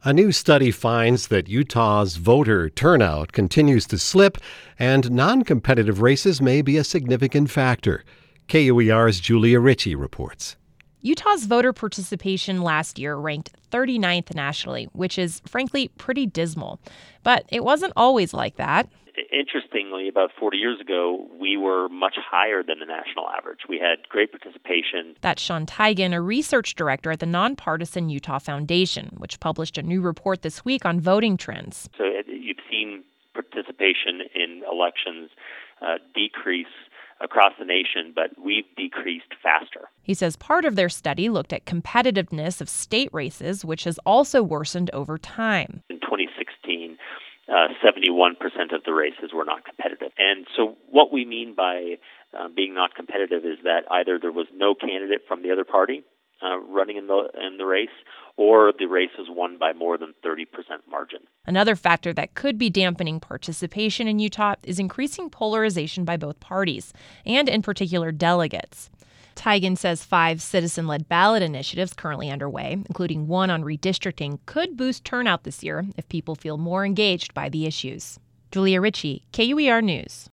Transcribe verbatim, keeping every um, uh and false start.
A new study finds that Utah's voter turnout continues to slip, and non-competitive races may be a significant factor. K U E R's Julia Ritchie reports. Utah's voter participation last year ranked thirty-ninth nationally, which is, frankly, pretty dismal. But it wasn't always like that. Interestingly, about forty years ago, we were much higher than the national average. We had great participation. That's Sean Teigen, a research director at the nonpartisan Utah Foundation, which published a new report this week on voting trends. So you've seen participation in elections uh, decrease across the nation, but we've decreased faster. He says part of their study looked at competitiveness of state races, which has also worsened over time. In twenty sixteen, uh, seventy-one percent of the races were not competitive. And so what we mean by uh, being not competitive is that either there was no candidate from the other party uh, running in the in the race, or the race was won by more than thirty percent margin. Another factor that could be dampening participation in Utah is increasing polarization by both parties, and in particular delegates. Teigen says five citizen-led ballot initiatives currently underway, including one on redistricting, could boost turnout this year if people feel more engaged by the issues. Julia Ritchie, K U E R News.